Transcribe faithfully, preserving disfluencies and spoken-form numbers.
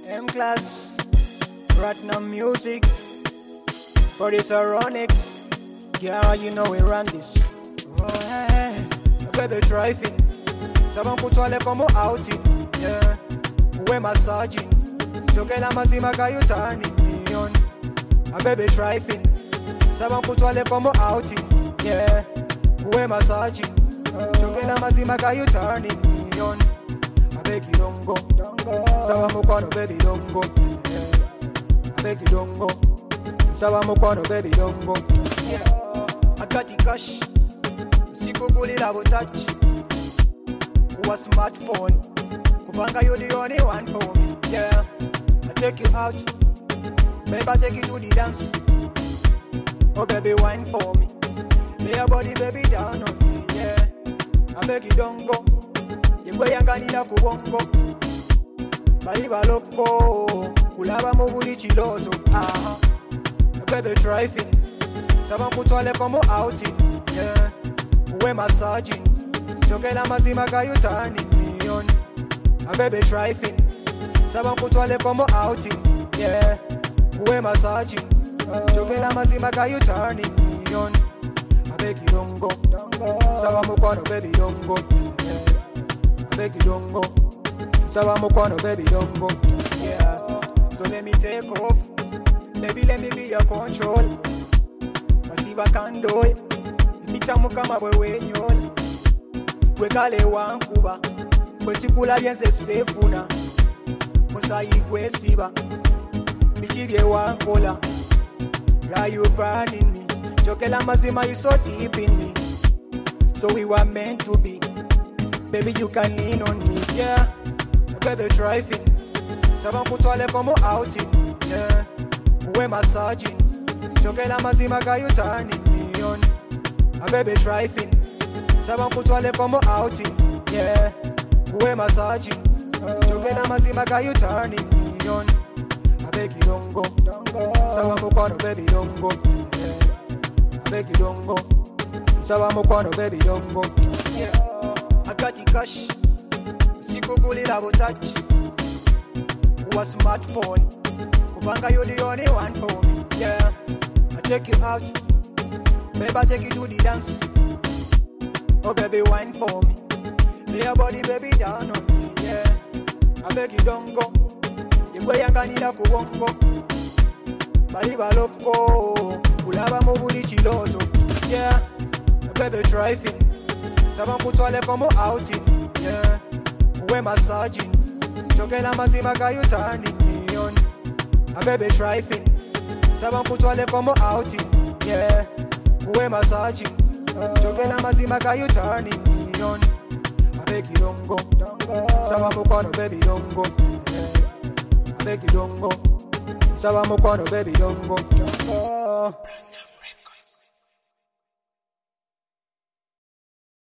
M-Class, Platinum Music, Producer Ronix. Yeah, you know we run this. Oh, hey, baby driving. Saban kutwale como outing. Yeah, uwe massaging. Jokela mazima kayu turning me on. A baby driving. Saban kutwale como outing. Yeah, uwe massaging. Jokela mazima kayu turning me on. I beg you don't go. Sawa mukwano baby don't go. Yeah, I beg you don't go. Sawa mukwano baby don't go. Yeah, I got the cash. Sikugulira butouch. Kuwa smartphone. Kupanga you the only one for me. Yeah, I take you out. Maybe I take you to the dance. Oh baby wine for me. Lay your body baby down on me. Yeah, I beg you don't go. Yegwe yanganira kubongo. Bali baloko. Kulaba mu buli chiloto. Ah, baby driving. Saban kutwale como outing. Yeah, uwe massaging. Jokela mazima kayu turning me on. A baby driving. Saban kutwale como outing. Yeah, uwe massaging. Jokela mazima kayu turning me on. I beg you don't go. Sawa mukwano baby don't go. Yeah, I beg you don't go. Sawa mukwano baby don't go. Yeah, so let me take off. Baby let me be your control. Masiba can do it. Nitamuka mabwe wenyol. Kwekale wankuba. Kwesikula byenze sefuna. Musayi kwesiba. Bichibye wankola. Why you burning me? Jokela mazima you so deep in me. So we were meant to be. Baby you can lean on me. Yeah, baby driving. Saban kutwale como outing. Yeah, uwe massaging. Jokela mazima kayu turning me on. A baby driving. Saban kutwale como outing. Yeah, uwe massaging. Jokela mazima kayu turning me on. I beg you don't go. Sawa mukwano baby don't go. Yeah, I beg you don't go. Sawa mukwano baby don't go. Yeah, I got the cash. Sikugulira butouch. Kuwa smartphone. Kupanga you the only one for me. Yeah, I take you out. Maybe I take you to the dance. Oh baby wine for me. Lay your body baby down on me. Yeah, I beg you don't go. Yegwe yanganira kubongo. Bali baloko. Kulaba mu buli chiloto. Yeah, baby driving. Saban kutwale como outing. Yeah, uwe massaging. Jokela mazima kayu turning me on. A baby driving. Saban kutwale como outing. Yeah, uwe massaging. Jokela mazima kayu turning me on. I beg you don't go. Sawa mukwano baby don't go. Yeah, I beg you don't go. Sawa mukwano baby don't go.